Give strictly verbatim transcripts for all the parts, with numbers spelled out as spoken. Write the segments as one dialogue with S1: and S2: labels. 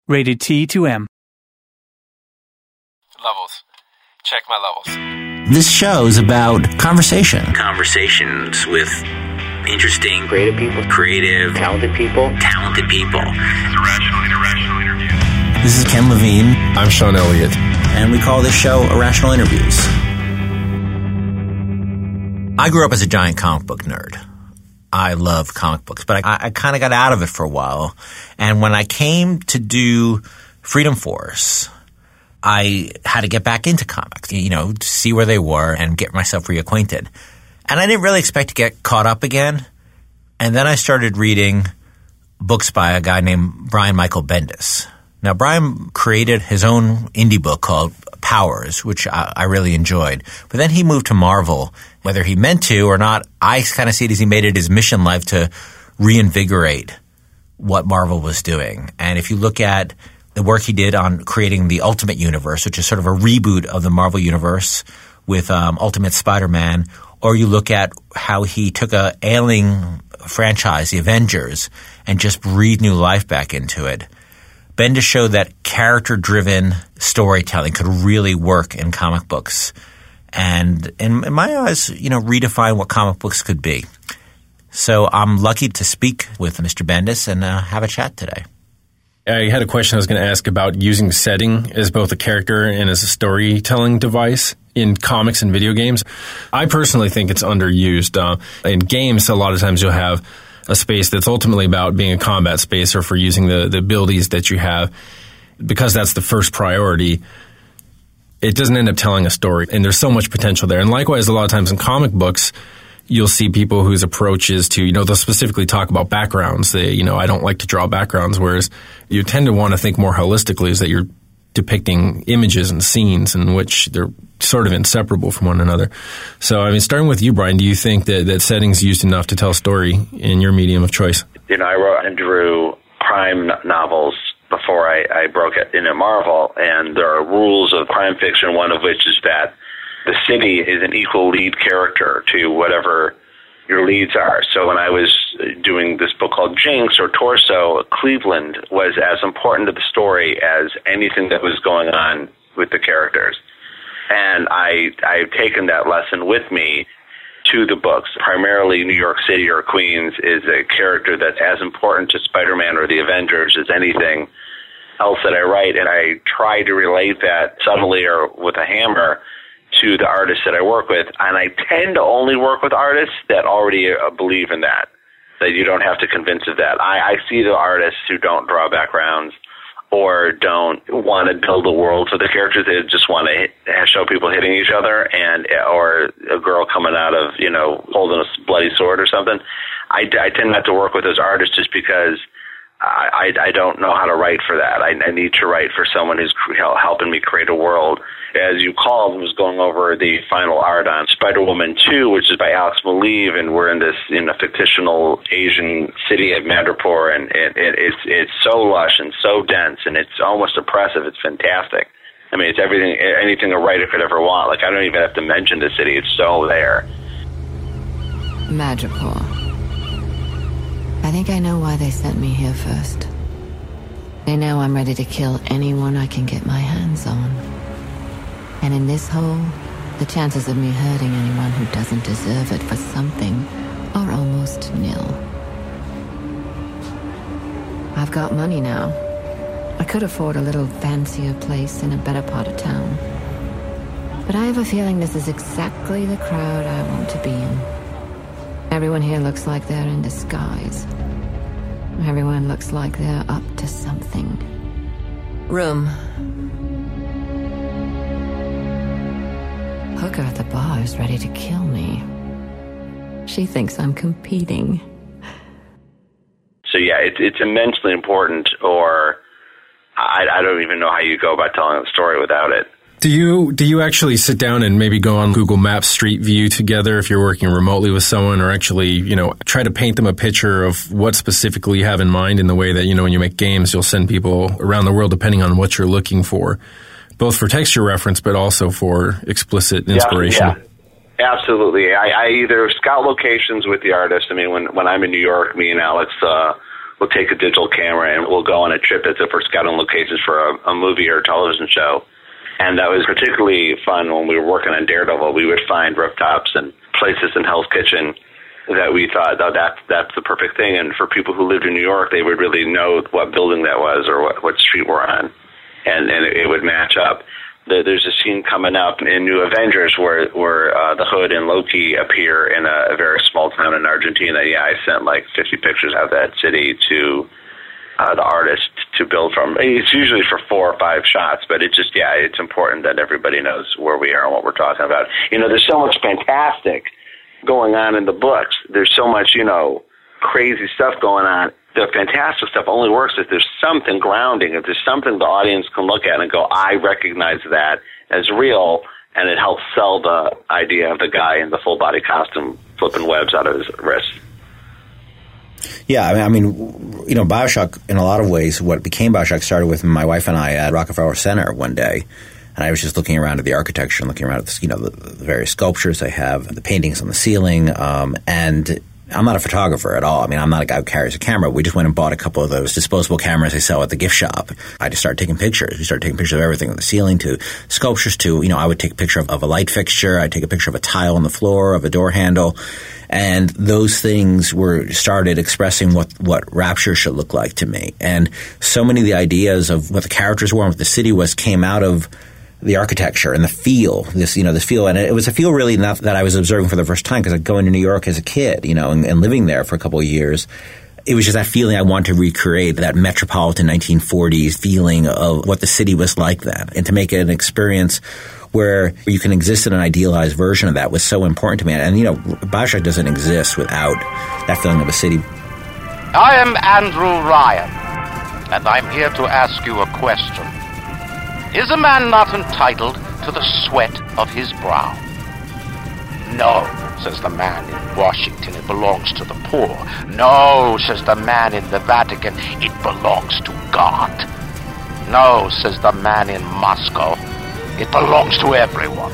S1: Rated T to M.
S2: Levels. Check my levels.
S3: This show is about conversation.
S4: Conversations with interesting,
S5: creative people,
S4: creative,
S5: talented people,
S4: talented people.
S6: This is Irrational Irrational Interviews.
S3: This is Ken Levine.
S2: I'm Sean Elliott.
S3: And we call this show Irrational Interviews. I grew up as a giant comic book nerd. I love comic books, but I, I kind of got out of it for a while. And when I came to do Freedom Force, I had to get back into comics, you know, to see where they were and get myself reacquainted. And I didn't really expect to get caught up again. And then I started reading books by a guy named Brian Michael Bendis. Now, Brian created his own indie book called Powers, which I, I really enjoyed. But then he moved to Marvel. Whether he meant to or not, I kind of see it as he made it his mission life to reinvigorate what Marvel was doing. And if you look at the work he did on creating the Ultimate Universe, which is sort of a reboot of the Marvel Universe with um, Ultimate Spider-Man, or you look at how he took a ailing franchise, the Avengers, and just breathed new life back into it. Bendis showed that character-driven storytelling could really work in comic books. And in, in my eyes, you know, redefine what comic books could be. So I'm lucky to speak with Mister Bendis and uh, have a chat today.
S2: I had a question I was going to ask about using setting as both a character and as a storytelling device in comics and video games. I personally think it's underused. Uh, in games, a lot of times you'll have a space that's ultimately about being a combat space or for using the, the abilities that you have. Because that's the first priority, it doesn't end up telling a story. And there's so much potential there. And likewise, a lot of times in comic books, you'll see people whose approach is to, you know, they'll specifically talk about backgrounds. They, you know, I don't like to draw backgrounds, whereas you tend to want to think more holistically is that you're depicting images and scenes in which they're sort of inseparable from one another. So, I mean, starting with you, Brian, do you think that, that setting's used enough to tell a story in your medium of choice?
S7: You know, I wrote and drew crime novels before I, I broke it into Marvel, and there are rules of crime fiction, one of which is that the city is an equal lead character to whatever your leads are. So when I was doing this book called Jinx or Torso, Cleveland was as important to the story as anything that was going on with the characters. And I, I've taken that lesson with me to the books. Primarily New York City or Queens is a character that's as important to Spider-Man or the Avengers as anything else that I write. And I try to relate that subtly or with a hammer to the artists that I work with, and I tend to only work with artists that already uh, believe in that, that you don't have to convince of that. I, I see the artists who don't draw backgrounds or don't want to build a world for the characters. They just want to hit, show people hitting each other and or a girl coming out of, you know, holding a bloody sword or something. I, I tend not to work with those artists just because I, I, I don't know how to write for that. I, I need to write for someone who's helping me create a world. As you called, was going over the final art on Spider-Woman two, which is by Alex Maleev, and we're in this in a fictional Asian city of Madripoor, and it, it, it's it's so lush and so dense, and it's almost oppressive. It's fantastic. I mean, it's everything, anything a writer could ever want. Like, I don't even have to mention the city; it's so there.
S8: Madripoor. I think I know why they sent me here first. They know I'm ready to kill anyone I can get my hands on. And in this hole, the chances of me hurting anyone who doesn't deserve it for something are almost nil. I've got money now. I could afford a little fancier place in a better part of town. But I have a feeling this is exactly the crowd I want to be in. Everyone here looks like they're in disguise. Everyone looks like they're up to something. Room. Hooker at the bar is ready to kill me. She thinks I'm competing.
S7: So yeah, it, it's immensely important, or I, I don't even know how you go about telling the story without it.
S2: Do you do you actually sit down and maybe go on Google Maps Street View together if you're working remotely with someone, or actually, you know, try to paint them a picture of what specifically you have in mind in the way that, you know, when you make games, you'll send people around the world depending on what you're looking for, both for texture reference but also for explicit inspiration?
S7: Yeah, yeah. Absolutely. I, I either scout locations with the artist. I mean, when when I'm in New York, me and Alex uh, we'll take a digital camera and we'll go on a trip as if we're scouting locations for a, a movie or a television show. And that was particularly fun when we were working on Daredevil. We would find rooftops and places in Hell's Kitchen that we thought, oh, that's, that's the perfect thing. And for people who lived in New York, they would really know what building that was or what, what street we're on. And, and it would match up. There's a scene coming up in New Avengers where where uh, the Hood and Loki appear in a, a very small town in Argentina. Yeah, I sent like fifty pictures of that city to uh, the artist to build from. It's usually for four or five shots, but it just, yeah, it's important that everybody knows where we are and what we're talking about. You know, there's so much fantastic going on in the books. There's so much, you know, crazy stuff going on. The fantastic stuff only works if there's something grounding, if there's something the audience can look at and go, I recognize that as real, and it helps sell the idea of the guy in the full-body costume flipping webs out of his wrist.
S1: Yeah, I mean, I mean, you know, BioShock, in a lot of ways, what became BioShock started with my wife and I at Rockefeller Center one day, and I was just looking around at the architecture and looking around at the, you know, the, the various sculptures they have, the paintings on the ceiling, um, and I'm not a photographer at all. I mean, I'm not a guy who carries a camera. We just went and bought a couple of those disposable cameras they sell at the gift shop. I just started taking pictures. We started taking pictures of everything, from the ceiling to sculptures to, you know, I would take a picture of, of a light fixture. I'd take a picture of a tile on the floor, of a door handle. And those things were started expressing what, what Rapture should look like to me. And so many of the ideas of what the characters were and what the city was came out of the architecture and the feel, this, you know, this feel. And it was a feel really not that I was observing for the first time because I'd go into New York as a kid, you know, and, and living there for a couple of years. It was just that feeling I wanted to recreate, that metropolitan nineteen forties feeling of what the city was like then. And to make it an experience where you can exist in an idealized version of that was so important to me. And, you know, BioShock doesn't exist without that feeling of a city.
S5: I am Andrew Ryan, and I'm here to ask you a question. Is a man not entitled to the sweat of his brow? No, says the man in Washington, it belongs to the poor. No, says the man in the Vatican, it belongs to God. No, says the man in Moscow, it belongs to everyone.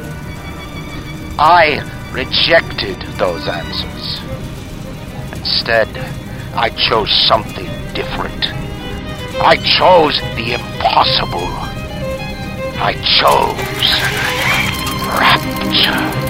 S5: I rejected those answers. Instead, I chose something different. I chose the impossible. I chose Rapture.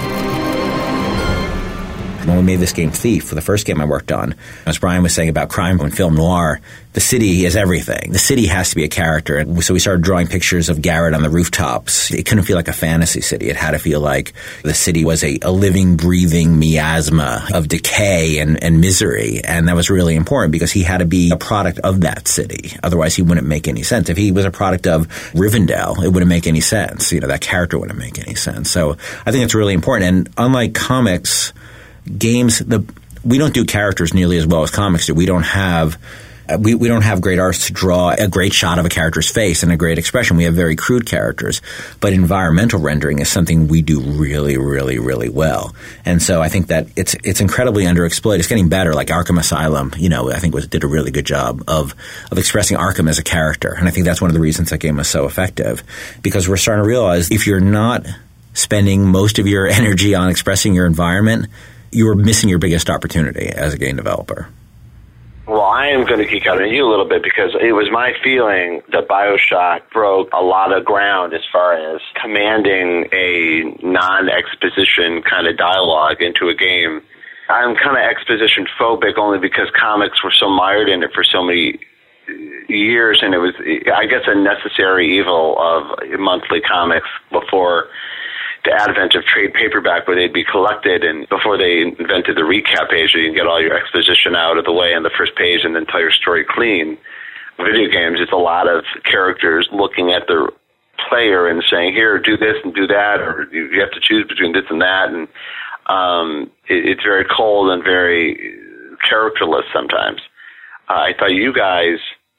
S1: When we made this game Thief, for the first game I worked on, as Brian was saying about crime and film noir, the city is everything. The city has to be a character. And so we started drawing pictures of Garrett on the rooftops. It couldn't feel like a fantasy city. It had to feel like the city was a, a living, breathing miasma of decay and, and misery. And that was really important because he had to be a product of that city. Otherwise, he wouldn't make any sense. If he was a product of Rivendell, it wouldn't make any sense. You know, that character wouldn't make any sense. So I think it's really important. And unlike comics, games, the we don't do characters nearly as well as comics do. We don't have we, we don't have great artists to draw a great shot of a character's face and a great expression. We have very crude characters. But environmental rendering is something we do really, really, really well. And so I think that it's it's incredibly underexploited. It's getting better. Like Arkham Asylum, you know, I think was did a really good job of of expressing Arkham as a character. And I think that's one of the reasons that game was so effective. Because we're starting to realize if you're not spending most of your energy on expressing your environment, you were missing your biggest opportunity as a game developer.
S7: Well, I am going to geek out on you a little bit because it was my feeling that BioShock broke a lot of ground as far as commanding a non-exposition kind of dialogue into a game. I'm kind of exposition phobic only because comics were so mired in it for so many years, and it was, I guess, a necessary evil of monthly comics before the advent of trade paperback, where they'd be collected, and before they invented the recap page, you can get all your exposition out of the way on the first page and then tell your story clean. Video games, it's a lot of characters looking at the player and saying, here, do this and do that, or you have to choose between this and that, and um, it, it's very cold and very characterless sometimes. Uh, I thought you guys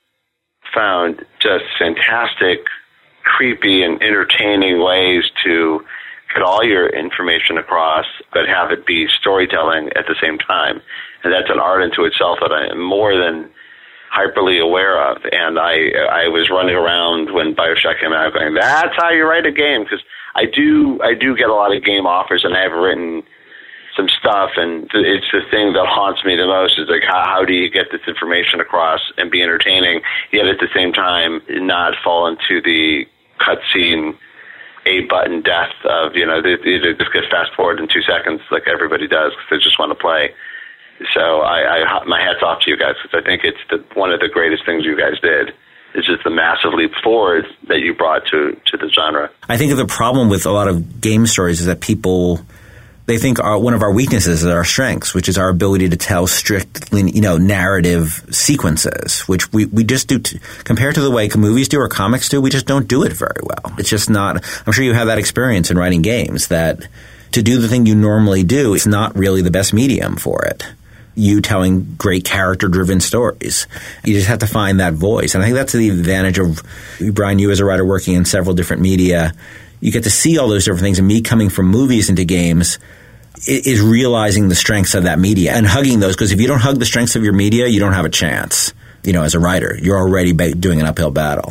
S7: found just fantastic, creepy, and entertaining ways to get all your information across, but have it be storytelling at the same time. And that's an art into itself that I am more than hyperly aware of. And I I was running around when BioShock came out going, that's how you write a game. Because I do, I do get a lot of game offers, and I have written some stuff, and it's the thing that haunts me the most is like, how, how do you get this information across and be entertaining, yet at the same time not fall into the cutscene eight-button death of, you know, they, they just get fast-forward in two seconds like everybody does because they just want to play. So I, I, my hat's off to you guys because I think it's the, one of the greatest things you guys did. It's just the massive leap forward that you brought to, to the genre.
S1: I think the problem with a lot of game stories is that people, they think our, one of our weaknesses is our strengths, which is our ability to tell strict, you know, narrative sequences, which we, we just do, t- compared to the way movies do or comics do, we just don't do it very well. It's just not, I'm sure you have that experience in writing games, that to do the thing you normally do, it's not really the best medium for it. You telling great character-driven stories. You just have to find that voice. And I think that's the advantage of, Brian, you as a writer working in several different media. You get to see all those different things, and me coming from movies into games is realizing the strengths of that media and hugging those, because if you don't hug the strengths of your media, you don't have a chance, you know, as a writer. You're already doing an uphill battle.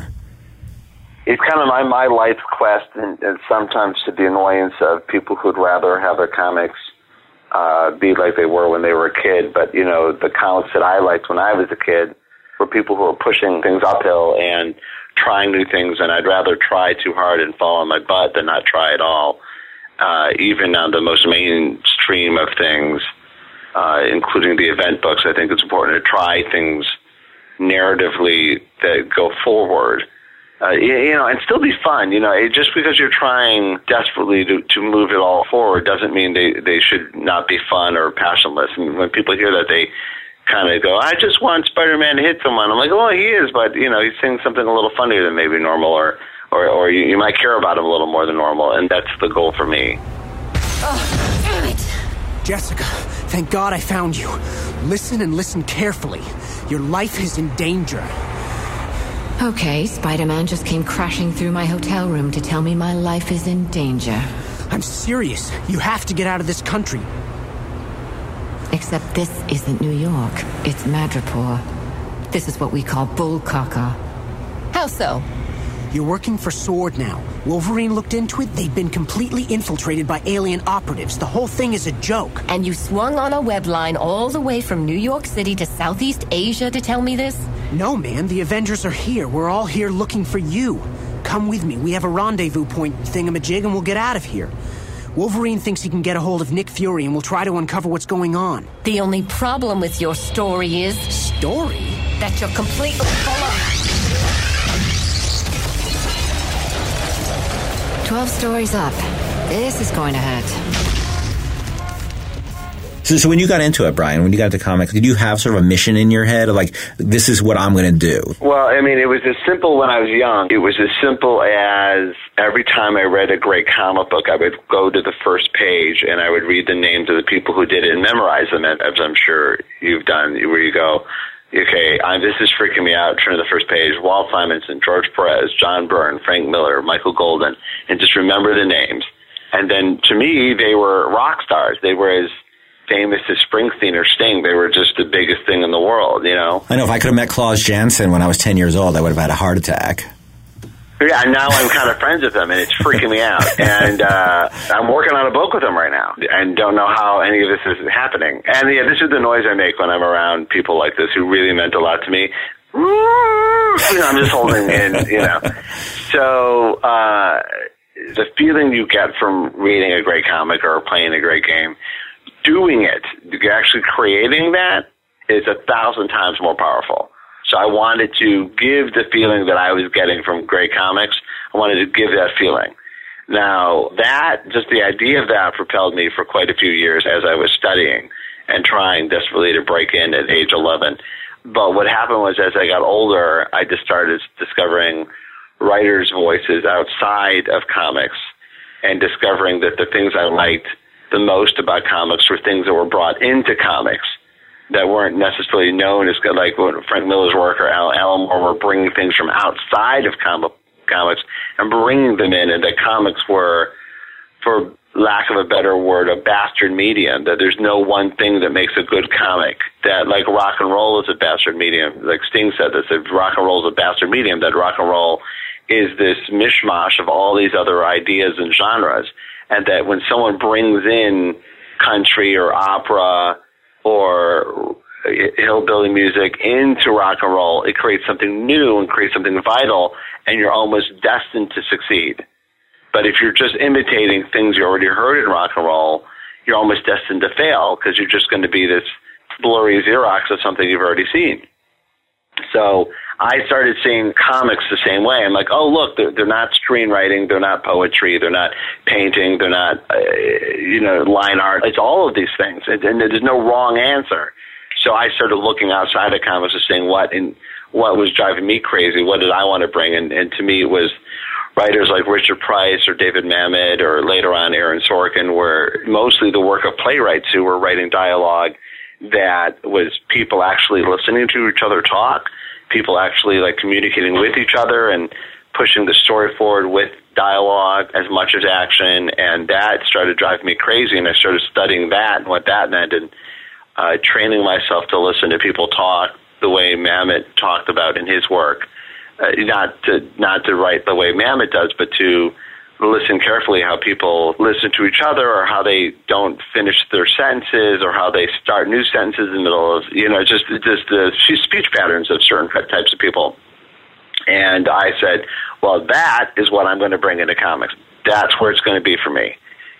S7: It's kind of my, my life quest, and, and sometimes to the annoyance of people who'd rather have their comics Uh, be like they were when they were a kid. But, you know, the comics that I liked when I was a kid were people who were pushing things uphill and trying new things, and I'd rather try too hard and fall on my butt than not try at all. Uh, even on the most mainstream of things, uh, including the event books, I think it's important to try things narratively that go forward. Uh, you know, and still be fun. You know, it, just because you're trying desperately to, to move it all forward doesn't mean they, they should not be fun or passionless. And when people hear that, they kind of go, I just want Spider-Man to hit someone. I'm like, well, he is, but, you know, he's saying something a little funnier than maybe normal, or, or, or you, you might care about him a little more than normal, and that's the goal for me.
S9: Oh, damn it!
S10: Jessica, thank God I found you. Listen and listen carefully. Your life is in danger.
S8: Okay, Spider-Man just came crashing through my hotel room to tell me my life is in danger.
S10: I'm serious. You have to get out of this country.
S8: Except this isn't New York. It's Madripoor. This is what we call Bullcocker.
S9: How so?
S10: You're working for SWORD now. Wolverine looked into it. They've been completely infiltrated by alien operatives. The whole thing is a joke.
S9: And you swung on a web line all the way from New York City to Southeast Asia to tell me this?
S10: No, man. The Avengers are here. We're all here looking for you. Come with me. We have a rendezvous point thingamajig, and we'll get out of here. Wolverine thinks he can get a hold of Nick Fury, and we'll try to uncover what's going on.
S9: The only problem with your story is...
S10: Story?
S9: That you're completely full of...
S8: Twelve stories up. This is going to hurt.
S1: So, so when you got into it, Brian, when you got into comics, did you have sort of a mission in your head of like, this is what I'm going to do?
S7: Well, I mean, it was as simple when I was young. It was as simple as every time I read a great comic book, I would go to the first page and I would read the names of the people who did it and memorize them, as I'm sure you've done, where you go, okay, I'm, this is freaking me out. Turn to the first page. Walt Simonson, George Perez, John Byrne, Frank Miller, Michael Golden, and just remember the names. And then to me, they were rock stars. They were as famous as Springsteen or Sting. They were just the biggest thing in the world, you know?
S1: I know if I could have met Klaus Janson when I was ten years old, I would have had a heart attack.
S7: Yeah, and now I'm kind of friends with him, and it's freaking me out. And uh, I'm working on a book with him right now, and don't know how any of this is happening. And yeah, this is the noise I make when I'm around people like this who really meant a lot to me. You know, I'm just holding in, you know. So uh, the feeling you get from reading a great comic or playing a great game, doing it, actually creating that, is a thousand times more powerful. So I wanted to give the feeling that I was getting from great comics. I wanted to give that feeling. Now, that, just the idea of that propelled me for quite a few years as I was studying and trying desperately to break in at age eleven. But what happened was as I got older, I just started discovering writers' voices outside of comics and discovering that the things I liked the most about comics were things that were brought into comics that weren't necessarily known as good, like Frank Miller's work or Alan, Alan Moore were bringing things from outside of comic, comics and bringing them in, and that comics were, for lack of a better word, a bastard medium, that there's no one thing that makes a good comic, that like rock and roll is a bastard medium. Like Sting said this, if rock and roll is a bastard medium, that rock and roll is this mishmash of all these other ideas and genres, and that when someone brings in country or opera or hillbilly music into rock and roll, it creates something new and creates something vital, and you're almost destined to succeed. But if you're just imitating things you already heard in rock and roll, you're almost destined to fail because you're just going to be this blurry Xerox of something you've already seen. So I started seeing comics the same way. I'm like, oh, look, they're, they're not screenwriting, they're not poetry, they're not painting, they're not, uh, you know, line art. It's all of these things, and, and there's no wrong answer. So I started looking outside of comics and saying what and what was driving me crazy, what did I want to bring, and, and to me it was writers like Richard Price or David Mamet or later on Aaron Sorkin were mostly the work of playwrights who were writing dialogue that was people actually listening to each other talk, people actually like communicating with each other and pushing the story forward with dialogue as much as action, and that started driving me crazy, and I started studying that and what that meant, and uh, training myself to listen to people talk the way Mamet talked about in his work. Uh, not to not to write the way Mamet does, but to listen carefully how people listen to each other, or how they don't finish their sentences, or how they start new sentences in the middle of, you know, just just the speech patterns of certain types of people. And I said, well, that is what I'm going to bring into comics. That's where it's going to be for me.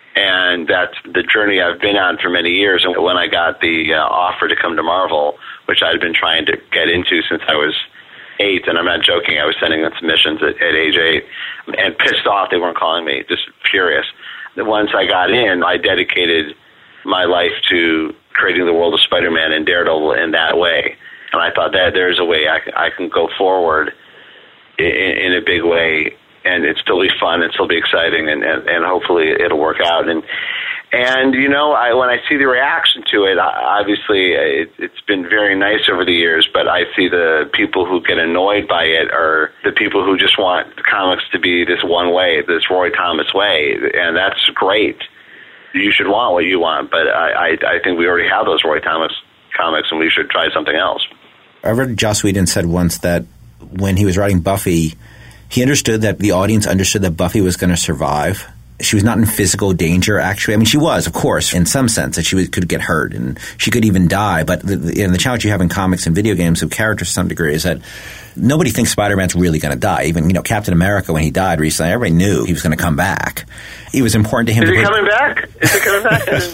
S7: And that's the journey I've been on for many years. And when I got the uh, offer to come to Marvel, which I'd been trying to get into since I was eight, and I'm not joking, I was sending them submissions at, at age eight, and pissed off they weren't calling me, just furious. Once I got in, I dedicated my life to creating the world of Spider-Man and Daredevil in that way. And I thought that there's a way I can, I can go forward in, in a big way, and it still be fun and still be exciting, and, and, and hopefully it'll work out. And, and you know, I, when I see the reaction to it, I, obviously it, it's been very nice over the years, but I see the people who get annoyed by it are the people who just want the comics to be this one way, this Roy Thomas way, and that's great. You should want what you want, but I, I, I think we already have those Roy Thomas comics, and we should try something else.
S1: I read Joss Whedon said once that when he was writing Buffy, he understood that the audience understood that Buffy was going to survive. She was not in physical danger, actually. I mean, she was, of course, in some sense, that she was, could get hurt and she could even die. But the, the, and the challenge you have in comics and video games of characters to some degree is that nobody thinks Spider-Man's really going to die. Even, you know, Captain America, when he died recently, everybody knew he was going to come back. It was important to him.
S7: Is
S1: to
S7: he
S1: put,
S7: coming back? Is he coming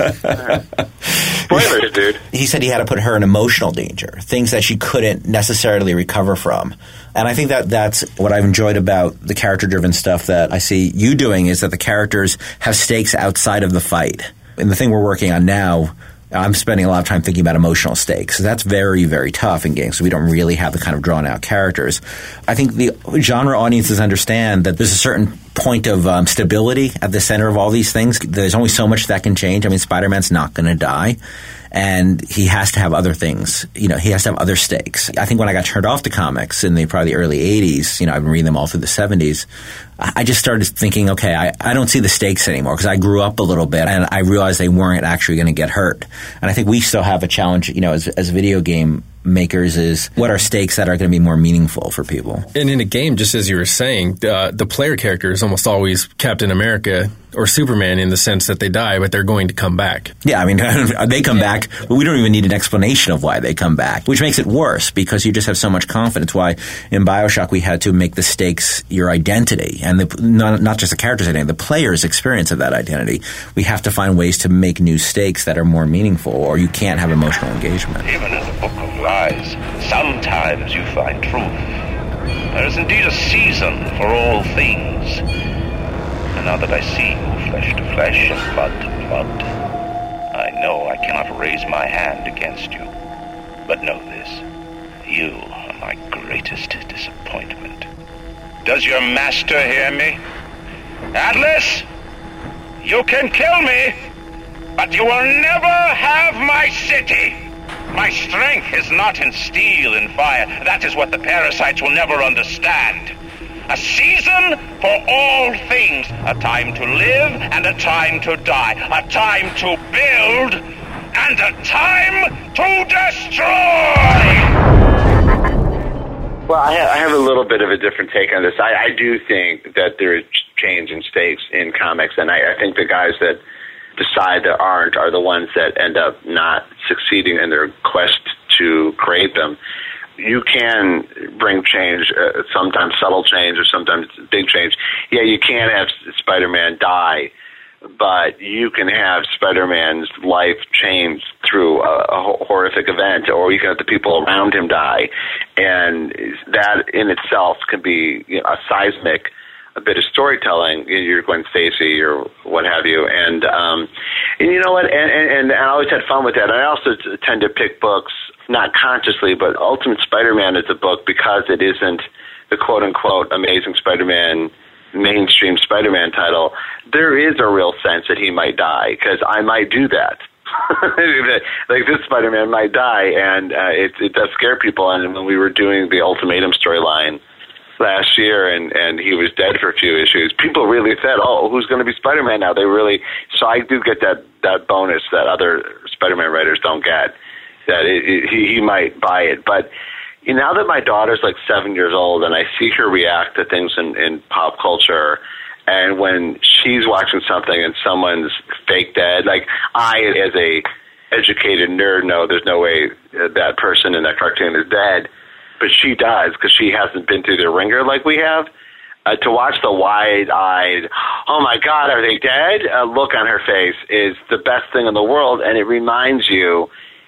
S7: back? Spoilers, dude.
S1: He said he had to put her in emotional danger, things that she couldn't necessarily recover from. And I think that that's what I've enjoyed about the character-driven stuff that I see you doing, is that the characters have stakes outside of the fight. And the thing we're working on now, I'm spending a lot of time thinking about emotional stakes. So that's very, very tough in games. So we don't really have the kind of drawn-out characters. I think the genre audiences understand that there's a certain point of um, stability at the center of all these things. There's only so much that can change. I mean, Spider-Man's not going to die. And he has to have other things. You know, he has to have other stakes. I think when I got turned off to comics in the probably the early eighties, you know, I've been reading them all through the seventies, I just started thinking, okay, I, I don't see the stakes anymore because I grew up a little bit and I realized they weren't actually going to get hurt. And I think we still have a challenge, you know, as, as video game makers, is what are stakes that are going to be more meaningful for people. And
S2: in a game, just as you were saying, uh, the player character is almost always Captain America or Superman in the sense that they die, but they're going to come back.
S1: Yeah, I mean, they come yeah. back, but we don't even need an explanation of why they come back, which makes it worse because you just have so much confidence. Why in BioShock we had to make the stakes your identity, and the, not, not just the character's identity, the player's experience of that identity. We have to find ways to make new stakes that are more meaningful, or you can't have emotional engagement.
S11: Even in the book of lies, sometimes you find truth. There is indeed a season for all things. And now that I see you flesh to flesh and blood to blood, I know I cannot raise my hand against you. But know this, you are my greatest disappointment. Does your master hear me? Atlas, you can kill me, but you will never have my city. My strength is not in steel and fire. That is what the parasites will never understand. A season for all things. A time to live and a time to die. A time to build and a time to destroy.
S7: Well, I have, I have a little bit of a different take on this. I, I do think that there is change in stakes in comics, and I, I think the guys that decide there aren't are the ones that end up not succeeding in their quest to create them. You can bring change, uh, sometimes subtle change or sometimes big change. Yeah, you can have Spider-Man die, but you can have Spider-Man's life change through a, a horrific event, or you can have the people around him die. And that in itself can be, you know, a seismic a bit of storytelling. You're Gwen Stacy or what have you. And, um, and you know what? And, and, and I always had fun with that. I also tend to pick books, not consciously, but Ultimate Spider-Man is a book because it isn't the quote-unquote Amazing Spider-Man mainstream Spider-Man title. There is a real sense that he might die, because I might do that. Like, this Spider-Man might die, and uh, it, it does scare people. And when we were doing the Ultimatum storyline last year, and, and he was dead for a few issues, people really said, oh, who's going to be Spider-Man now? They really, so I do get that, that bonus that other Spider-Man writers don't get, that it, it, he, he might buy it. But you know, now that my daughter's like seven years old and I see her react to things in, in pop culture, and when she's watching something and someone's fake dead, like I, as a educated nerd, know there's no way that person in that cartoon is dead, but she does because she hasn't been through the ringer like we have. Uh, to watch the wide-eyed, oh my God, are they dead? Uh, look on her face is the best thing in the world, and it reminds you,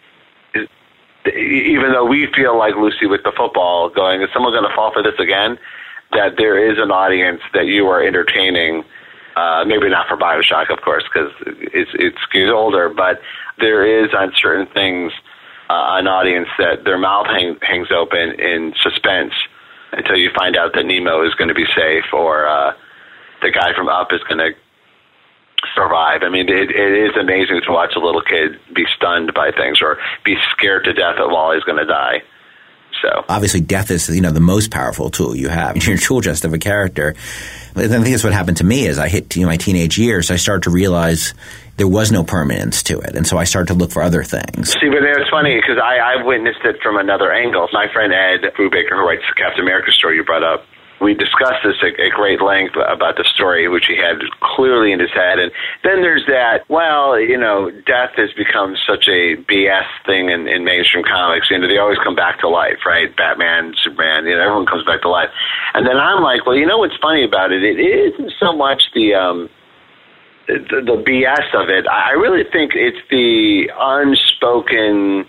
S7: even though we feel like Lucy with the football going, is someone going to fall for this again? That there is an audience that you are entertaining, uh, maybe not for BioShock, of course, because it's, it skews older, but there is on certain things uh, an audience that their mouth hang, hangs open in suspense until you find out that Nemo is going to be safe, or uh, the guy from Up is going to survive. I mean, it, it is amazing to watch a little kid be stunned by things or be scared to death of Wally's going to die. So
S1: obviously, death is, you know, the most powerful tool you have. You're a tool chest of a character. But I think that's what happened to me as I hit, you know, my teenage years. I started to realize there was no permanence to it, and so I started to look for other things.
S7: See, but it's funny because I I've witnessed it from another angle. My friend Ed Brubaker, who writes the Captain America story you brought up, we discussed this at, at great length about the story, which he had clearly in his head. And then there's that, well, you know, death has become such a B S thing in, in mainstream comics. You know, they always come back to life, right? Batman, Superman, you know, everyone comes back to life. And then I'm like, well, you know what's funny about it? It isn't so much the, um, the, the B S of it. I really think it's the unspoken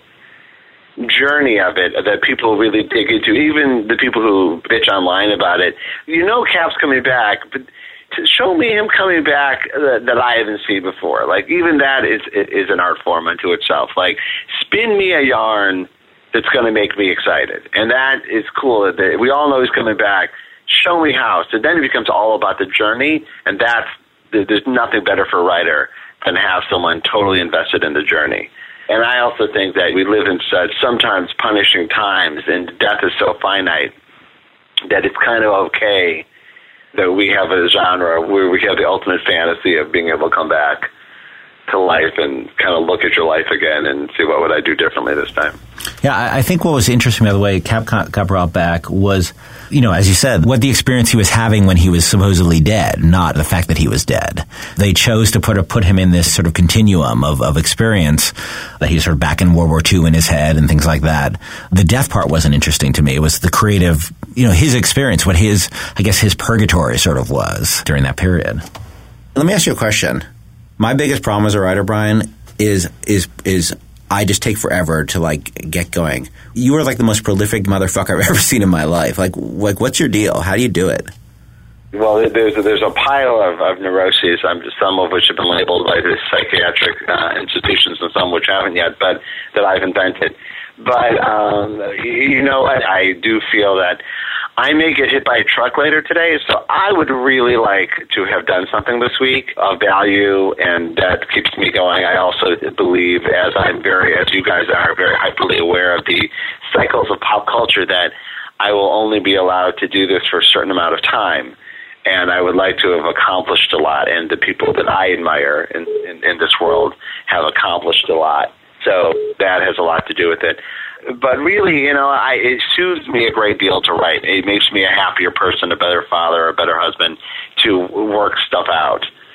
S7: journey of it that people really dig into, even the people who bitch online about it. You know Cap's coming back, but to show me him coming back that, that I haven't seen before. Like, even that is is an art form unto itself. Like, spin me a yarn that's going to make me excited. And that is cool. We all know he's coming back. Show me how. So then it becomes all about the journey, and that's, there's nothing better for a writer than have someone totally invested in the journey. And I also think that we live in such sometimes punishing times, and death is so finite that it's kind of okay that we have a genre where we have the ultimate fantasy of being able to come back to life and kind of look at your life again and see what would I do differently this time.
S1: Yeah, I think what was interesting, by the way, Cap got brought back was, you know, as you said, what the experience he was having when he was supposedly dead, not the fact that he was dead. They chose to put a, put him in this sort of continuum of, of experience, that he's sort of back in World War Two in his head and things like that. The death part wasn't interesting to me. It was the creative, you know, his experience, what his, I guess, his purgatory sort of was during that period. Let me ask you a question. My biggest problem as a writer, Brian, is is is I just take forever to, like, get going. You are, like, the most prolific motherfucker I've ever seen in my life. Like, like, what's your deal? How do you do it?
S7: Well, there's a, there's a pile of, of neuroses, some of which have been labeled by the psychiatric uh, institutions and some which haven't yet, but that I've invented. But, um, you know, I, I do feel that I may get hit by a truck later today, so I would really like to have done something this week of value, and that keeps me going. I also believe, as I'm very, as you guys are, very hyperly aware of the cycles of pop culture, that I will only be allowed to do this for a certain amount of time. And I would like to have accomplished a lot, and the people that I admire in, in, in this world have accomplished a lot. So that has a lot to do with it. But really, you know, I, it soothes me a great deal to write. It makes me a happier person, a better father, a better husband, to work stuff out.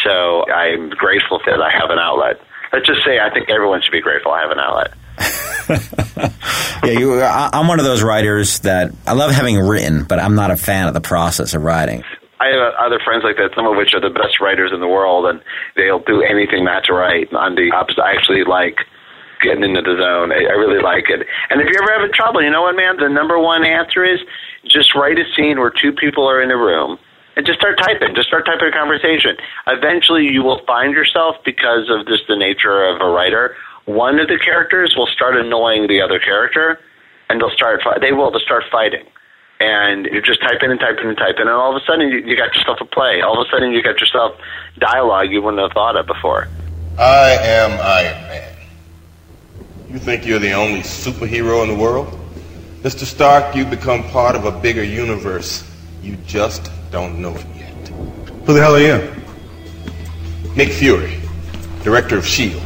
S7: So I'm grateful that I have an outlet. Let's just say I think everyone should be grateful I have an outlet.
S1: yeah, you, I, I'm one of those writers that I love having written, but I'm not a fan of the process of writing.
S7: I have other friends like that, some of which are the best writers in the world, and they'll do anything not to write. On the opposite, I actually like getting into the zone. I, I really like it. And if you're ever having trouble, you know what, man? The number one answer is just write a scene where two people are in a room and just start typing. Just start typing a conversation. Eventually, you will find yourself, because of just the nature of a writer, one of the characters will start annoying the other character, and they'll start. They will. They'll start fighting. And you're just typing and typing and typing, and all of a sudden you, you got yourself a play. All of a sudden you got yourself dialogue you wouldn't have thought of before.
S12: I am Iron Man. You think you're the only superhero in the world? Mister Stark, you've become part of a bigger universe. You just don't know it yet.
S13: Who the hell are you?
S12: Nick Fury, director of S H I E L D.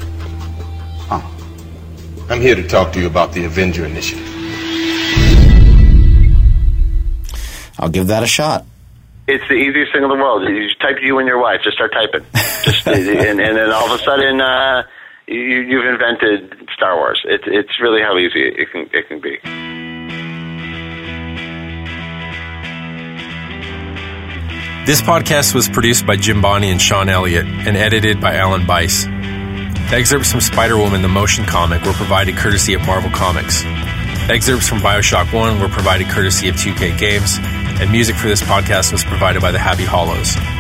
S13: Huh.
S12: I'm here to talk to you about the Avenger Initiative.
S1: I'll give that a shot.
S7: It's the easiest thing in the world. You just type you and your wife. Just start typing. Just and, and then all of a sudden, uh, you, you've invented Star Wars. It's it's really how easy it can it can be.
S2: This podcast was produced by Jim Bonney and Sean Elliott and edited by Alan Bice. The excerpts from Spider-Woman the motion comic were provided courtesy of Marvel Comics. The excerpts from Bioshock one were provided courtesy of two K Games, and music for this podcast was provided by the Happy Hollows.